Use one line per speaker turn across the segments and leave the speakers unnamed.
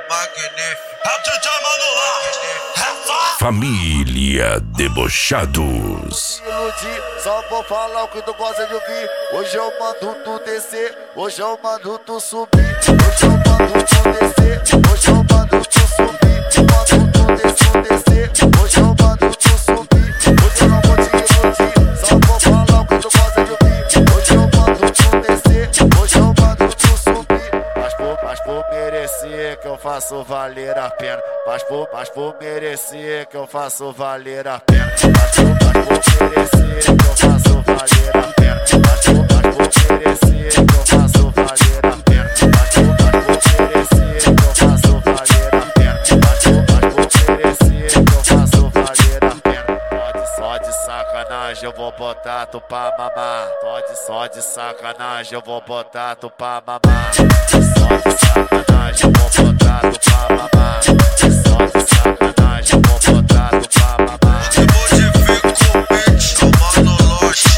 Família Debochados.
Iludir, só vou falar o que tu gosta de ouvir. Hoje eu mando tu descer, hoje eu mando tu subir. Hoje eu mando tu descer, hoje eu mando tu subir. Mando tu descer, hoje eu mando tu subir. Hoje eu não vou te iludir, só vou falar o que tu gosta de ouvir. Hoje eu mando tu descer, hoje eu mando tu subir. Mas por merecer que eu faço valer a pena. Mas por merecer que eu faço valer a pena. Mas por merecer que eu faço valer a pena. Mas por merecer que eu faço valer a pena. Mas por merecer que eu faço valer a pena. Mas por merecer que eu faço valer a pena. Só de sacanagem eu vou botar tu pra mamar. Só de sacanagem eu vou botar tu pra mamar. Só de sacanagem eu vou botar tu pra mamar. Só de sacanagem eu vou botar tu pra mamar.
Eu vou te ver com o beat, tomando lote.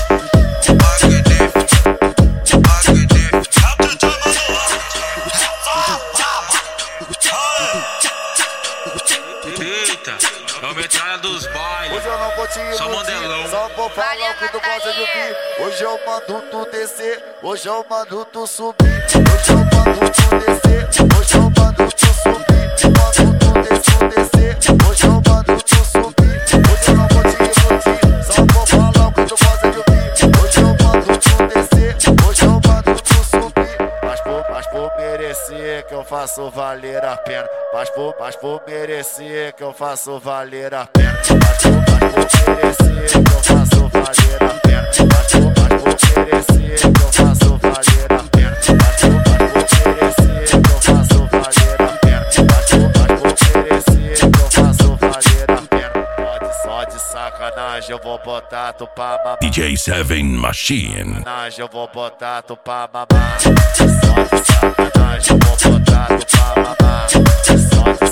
Eita, é o metralha dos bailes.
Hoje eu não vou te
Só
iludir,
Mandelão.
só vou falar o que tu gosta de ouvir. Hoje eu mando tu descer, hoje eu mando tu subir. Hoje eu mando tu descer, hoje eu mando tu subir. Mando tu descer, hoje eu mando tu subir. Hoje eu não vou te iludir, só vou falar o que tu gosta de ouvir. Hoje eu mando tu descer, hoje eu mando tu subir. Mas por merecer que eu faço valer a pena. Mas por merecer que eu faço valer a pena. Mas por merecer que eu faço valer a pena. Mas por merecer que eu faço valer a pena. Mas por merecer que eu faço valer a pena. Mas por merecer que eu faço valer a pena. Só de sacanagem eu vou botar tu pra mamar.
DJ Seven Machine.
Sacanagem eu vou botar tu pra mamar. Só de sacanagem eu vou botar tu pra mamar. Só de